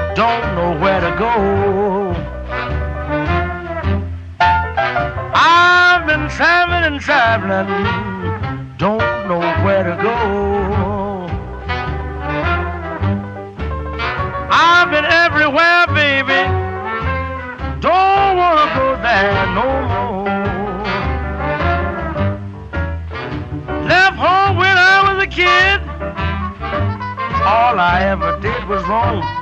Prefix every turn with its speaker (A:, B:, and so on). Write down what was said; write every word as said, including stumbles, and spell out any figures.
A: don't know where to go. I've been traveling and traveling, don't know where to go. I've been everywhere, baby, don't wanna go there no more. Left home when I was a kid, all I ever did was wrong.